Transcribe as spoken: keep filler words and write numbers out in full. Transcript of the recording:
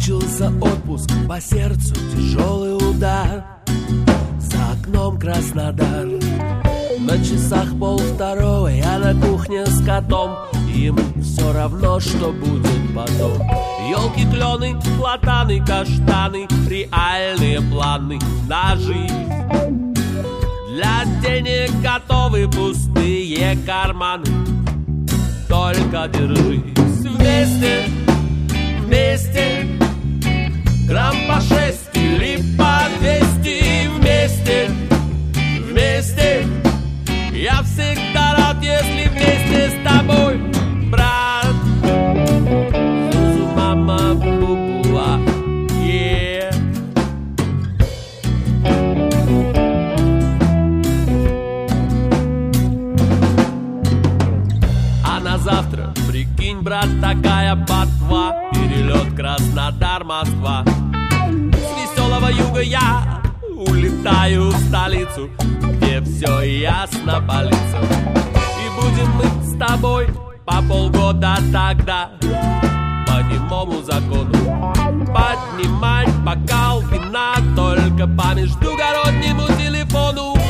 Кончился отпуск, по сердцу тяжелый удар. За окном Краснодар. На часах пол второго, я на кухне с котом. Ему все равно, что будет потом. Елки, клены, платаны, каштаны, реальные планы на жизнь. Для денег готовы пустые карманы. Только держись вместе, вместе. Грамм по шесть или по двести. Вместе, вместе. Я всегда рад, если вместе с тобой, брат. Зузу, мама, бубуа, yeah. А на завтра, прикинь, брат, такая ботва. Перелет Краснодар-Москва. С веселого юга я улетаю в столицу, где все ясно по лицам. И будем мы с тобой по полгода тогда по немому закону поднимать бокал вина только по междугороднему телефону.